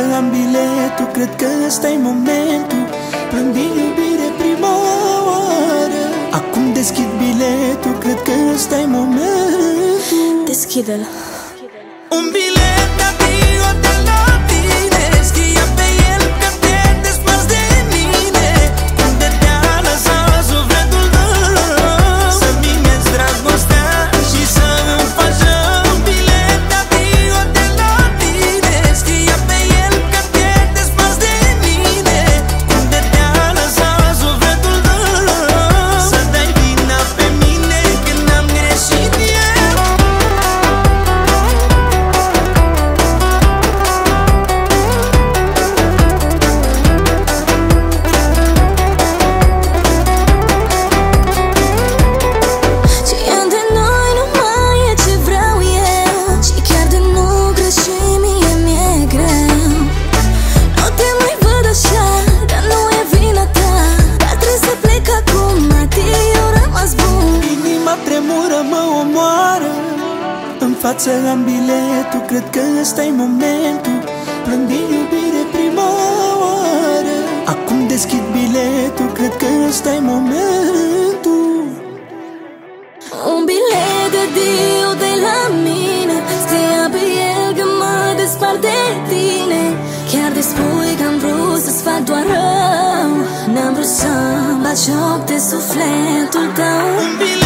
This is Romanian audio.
am biletul, cred că ăsta-i momentul. Plâng din iubire prima oară. Acum deschid biletul, cred că ăsta-i momentul. Deschide-l. Un bilet de adio de la tine, scrie pe el că te desparți de mine. Unde te-a lăsat sufletul tău, să mimezi dragostea și să îmi faci rău. Un bilet de adio de la tine, scrie pe el că te desparți de mine. Unde te-a lăsat sufletul tău, să dai vina pe mine când n-am greșit eu. În față am biletul, cred că ăsta-i momentul. Plâng din iubire prima oară. Acum deschid biletul, cred că ăsta-i momentul. Un bilet de adio de la mine, scria pe el că mă despart de tine. Chiar de spui că am vrut să-ți fac doar rău, n-am vrut să-mi bat joc de sufletul tău.